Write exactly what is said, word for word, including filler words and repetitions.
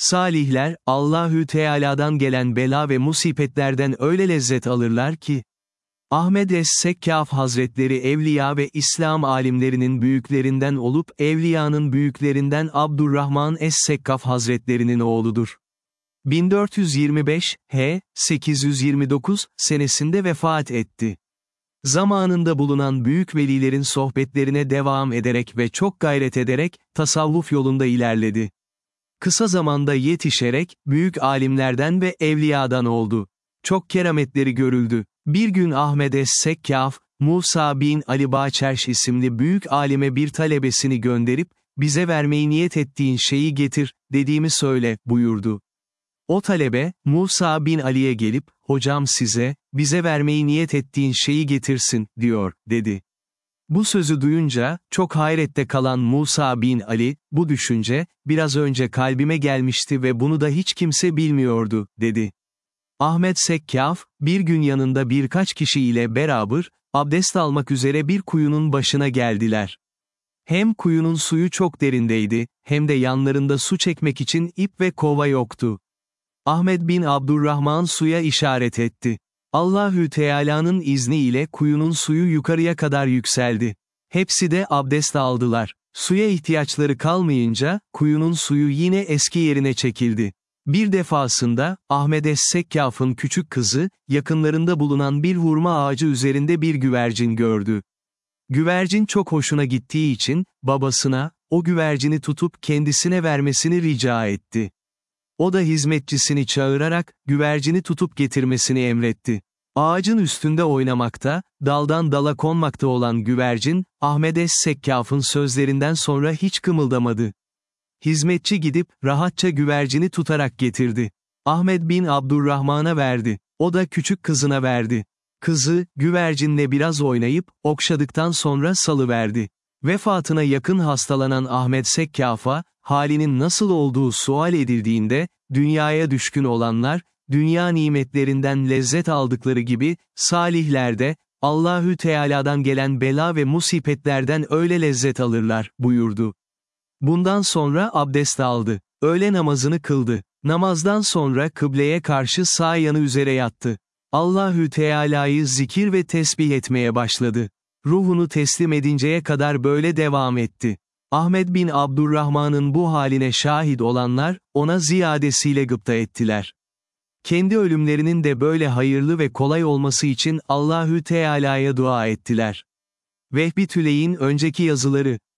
Salihler, Allahü Teala'dan gelen bela ve musibetlerden öyle lezzet alırlar ki, Ahmed es-Sekkâf Hazretleri evliya ve İslam alimlerinin büyüklerinden olup evliyanın büyüklerinden Abdurrahman es-Sekkâf Hazretlerinin oğludur. bin dört yüz yirmi beş, H. sekiz yüz yirmi dokuz, senesinde vefat etti. Zamanında bulunan büyük velilerin sohbetlerine devam ederek ve çok gayret ederek, tasavvuf yolunda ilerledi. Kısa zamanda yetişerek, büyük alimlerden ve evliyadan oldu. Çok kerametleri görüldü. Bir gün Ahmed es-Sekkâf, Musa bin Ali Bağçerş isimli büyük alime bir talebesini gönderip, bize vermeyi niyet ettiğin şeyi getir, dediğimi söyle, buyurdu. O talebe, Musa bin Ali'ye gelip, hocam size, bize vermeyi niyet ettiğin şeyi getirsin, diyor, dedi. Bu sözü duyunca, çok hayrette kalan Musa bin Ali, bu düşünce, biraz önce kalbime gelmişti ve bunu da hiç kimse bilmiyordu, dedi. Ahmed Sekkâf, bir gün yanında birkaç kişi ile beraber, abdest almak üzere bir kuyunun başına geldiler. Hem kuyunun suyu çok derindeydi, hem de yanlarında su çekmek için ip ve kova yoktu. Ahmed bin Abdurrahman suya işaret etti. Allahü Teala'nın izniyle kuyunun suyu yukarıya kadar yükseldi. Hepsi de abdest aldılar. Suya ihtiyaçları kalmayınca, kuyunun suyu yine eski yerine çekildi. Bir defasında, Ahmed es-Sekkâf'ın küçük kızı, yakınlarında bulunan bir hurma ağacı üzerinde bir güvercin gördü. Güvercin çok hoşuna gittiği için, babasına, o güvercini tutup kendisine vermesini rica etti. O da hizmetçisini çağırarak, güvercini tutup getirmesini emretti. Ağacın üstünde oynamakta, daldan dala konmakta olan güvercin, Ahmed es-Sekkâf'ın sözlerinden sonra hiç kımıldamadı. Hizmetçi gidip, rahatça güvercini tutarak getirdi. Ahmed bin Abdurrahman'a verdi. O da küçük kızına verdi. Kızı, güvercinle biraz oynayıp, okşadıktan sonra salıverdi. Vefatına yakın hastalanan Ahmed Sekkâf'a, halinin nasıl olduğu sual edildiğinde, dünyaya düşkün olanlar, dünya nimetlerinden lezzet aldıkları gibi, salihler de, Allahü Teala'dan gelen bela ve musibetlerden öyle lezzet alırlar, buyurdu. Bundan sonra abdest aldı. Öğle namazını kıldı. Namazdan sonra kıbleye karşı sağ yanı üzere yattı. Allahü Teala'yı zikir ve tesbih etmeye başladı. Ruhunu teslim edinceye kadar böyle devam etti. Ahmed bin Abdurrahman'ın bu haline şahit olanlar, ona ziyadesiyle gıpta ettiler. Kendi ölümlerinin de böyle hayırlı ve kolay olması için Allahü Teala'ya dua ettiler. Vehbi Tüley'in önceki yazıları